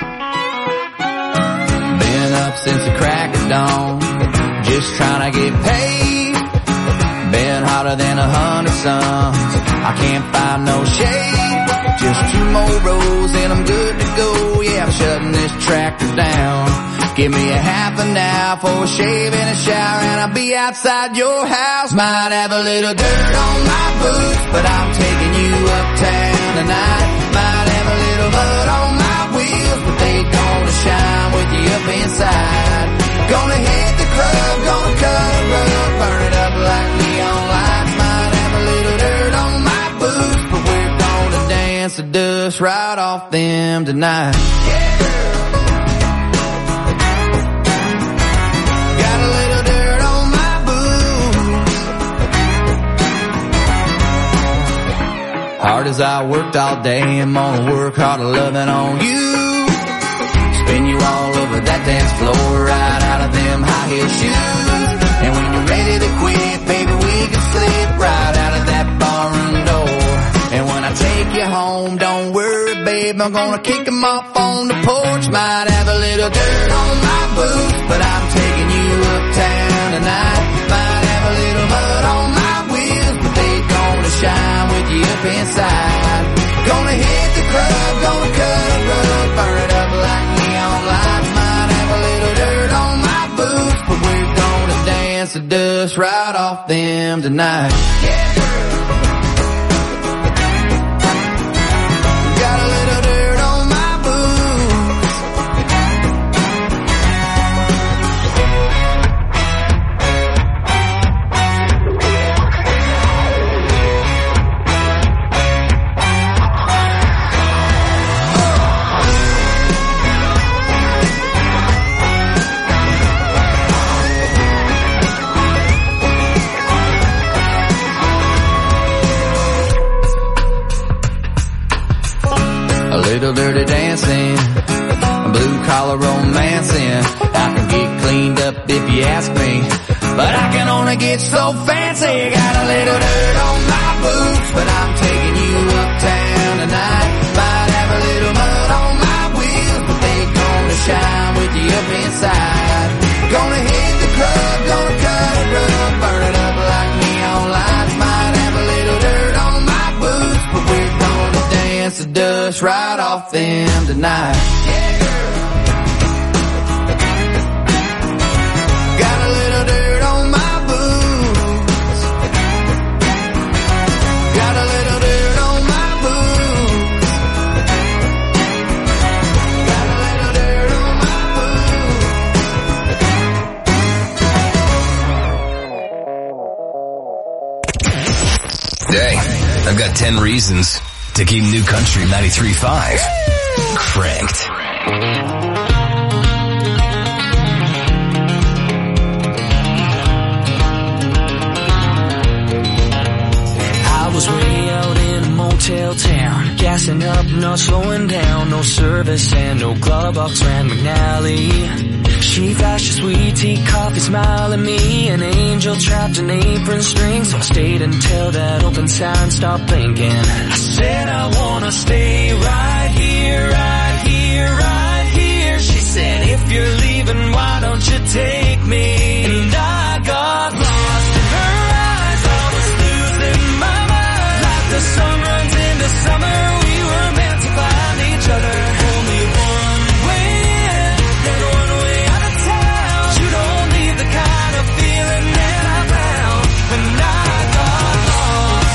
Been up since the crack of dawn, just trying to get paid. Been hotter than a hundred suns, I can't find no shade. Just two more rows and I'm good to go. Yeah, I'm shutting this tractor down. Give me a half an hour for a shave and a shower, and I'll be outside your house. Might have a little dirt on my boots, but I'm taking you uptown tonight. Might have a little mud on my wheels, but they gonna shine with you up inside. Gonna hit the club, gonna cut a rug, burn it up like neon lights. Might have a little dirt on my boots, but we're gonna dance the dust right off them tonight. Yeah. Hard as I worked all day, I'm gonna work harder loving on you. Spin you all over that dance floor, right out of them high heel shoes. And when you're ready to quit, baby, we can slip right out of that barroom door. And when I take you home, don't worry, babe, I'm gonna kick them off on the porch. Might have a little dirt on my boots, but I'm taking you uptown tonight. Might have a little mud on my wheels, but they gonna shine with you up inside. Gonna hit the club, gonna cut a rug, burn it up like neon lights. Might have a little dirt on my boots, but we're gonna dance the dust right off them tonight. Yeah. Got a little dirt on my boots. dirty dancing, blue collar romancing. I can get cleaned up if you ask me, but I can only get so fancy. Got a little dirt on my boots, but I'm taking you uptown tonight. Might have a little mud on my wheels, but they gonna shine with you up inside. Gonna hit the club, gonna cut it rough, burn it up like neon lights. Might have a little dirt on my boots, but we're gonna dance the dust right off them tonight. Yeah, girl. Got a little dirt on my boots. Got a little dirt on my boots. Got a little dirt on my boots. Hey, I've got ten reasons to keep New Country ninety-three point five cranked. I was way out in a motel town, gassing up, not slowing down. No service and no glove box ran McNally. She flashed a sweet tea, coffee, smile at me. An angel trapped in apron strings, so I stayed until that open sign stopped blinking. I said I wanna stay right here, right here, right here. She said, if you're leaving, why don't you take me? And I got lost in her eyes, I was losing my mind. Like the sun runs into summer, we were meant to find each other. Only one way in, and one way out of town. You don't need the kind of feeling that I found when I got lost.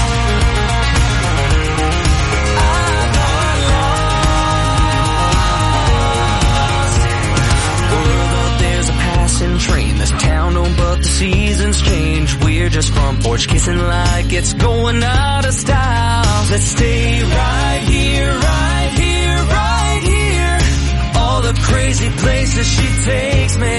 I got lost. World up, there's a passing train. This town don't, but the seasons change. We're just front porch kissing like it's going out of style. Let's stay right here, right here, right here. All the crazy places she takes me.